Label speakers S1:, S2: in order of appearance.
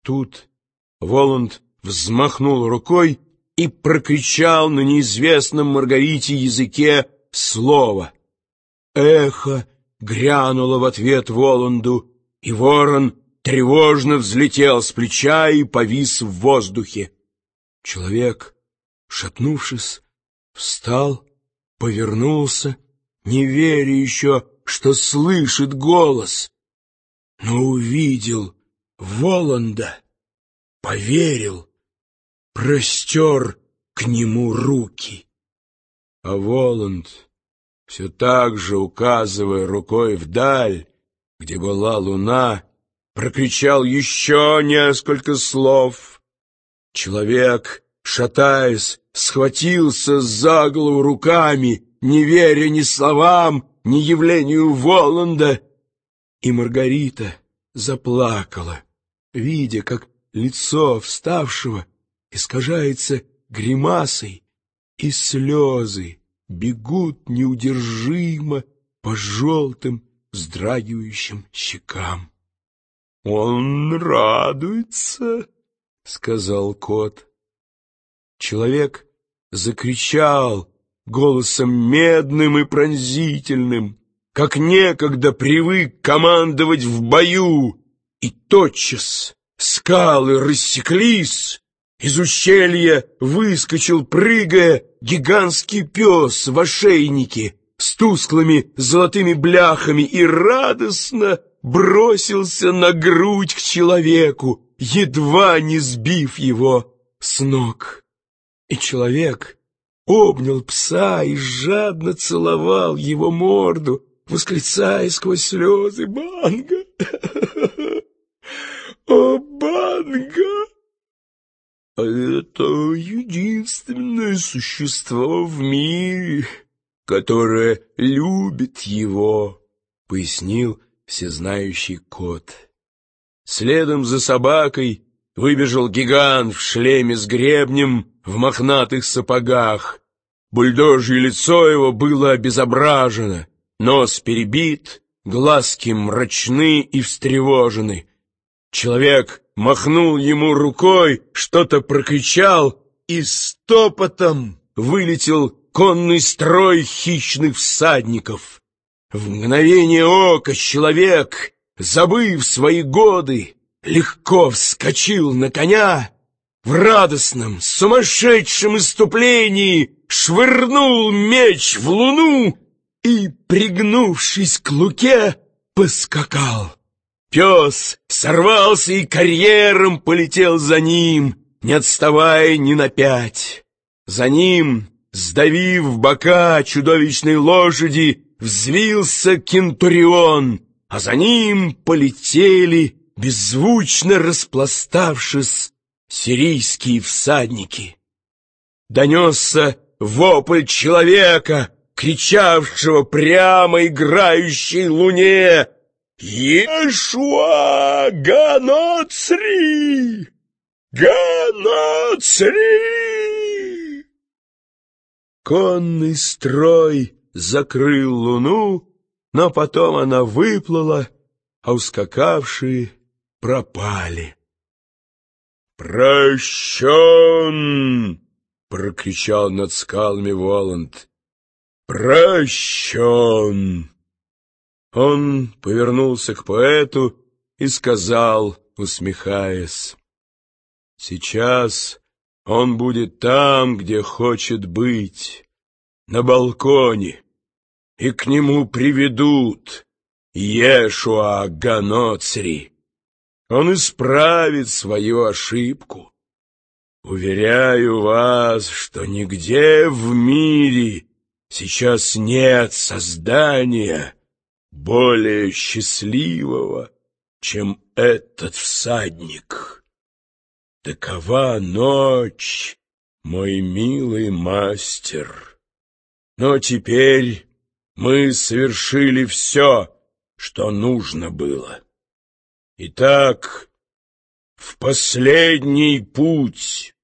S1: Тут Воланд взмахнул рукой и прокричал на неизвестном Маргарите языке слово. Эхо грянуло в ответ Воланду, и ворон тревожно взлетел с плеча и повис в воздухе. Человек, шатнувшись, встал, повернулся, не веря еще, что слышит голос, но увидел Воланда, поверил, простер к нему руки. А Воланд, все так же указывая рукой вдаль, где была луна, прокричал еще несколько слов. Человек, шатаясь, схватился за голову руками, не веря ни словам, ни явлению Воланда, и Маргарита заплакала, видя, как лицо вставшего искажается гримасой, и слезы бегут неудержимо по желтым вздрагивающим щекам. — Он радуется, — сказал кот. Человек закричал голосом медным и пронзительным, как некогда привык командовать в бою, и тотчас скалы рассеклись, из ущелья выскочил, прыгая, гигантский пес в ошейнике с тусклыми золотыми бляхами и радостно бросился на грудь к человеку, едва не сбив его с ног. И человек обнял пса и жадно целовал его морду, восклицая сквозь слезы: «Банга! О, Банга! Это единственное существо в мире, которое любит его», — пояснил всезнающий кот. Следом за собакой выбежал гигант в шлеме с гребнем, в мохнатых сапогах. Бульдожье лицо его было обезображено, нос перебит, глазки мрачны и встревожены. Человек махнул ему рукой, что-то прокричал, и стопотом вылетел конный строй хищных всадников. В мгновение ока человек, забыв свои годы, легко вскочил на коня, в радостном, сумасшедшем исступлении швырнул меч в луну и, пригнувшись к луке, поскакал. Пес сорвался и карьером полетел за ним, не отставая ни на 5. За ним, сдавив бока чудовищной лошади, взвился Кентурион, а за ним полетели, беззвучно распластавшись, сирийские всадники. Донесся вопль человека, кричавшего прямо играющей луне: «Иешуа Ганоцри! Ганоцри!» Конный строй закрыл луну, но потом она выплыла, а ускакавшие пропали. «Прощен!» — прокричал над скалами Воланд. «Прощен!» Он повернулся к поэту и сказал, усмехаясь: «Сейчас он будет там, где хочет быть, на балконе, и к нему приведут Иешуа Ганоцри. Он исправит свою ошибку. Уверяю вас, что нигде в мире сейчас нет создания более счастливого, чем этот всадник. Такова ночь, мой милый мастер. Но теперь мы совершили все, что нужно было. Итак, в последний путь!»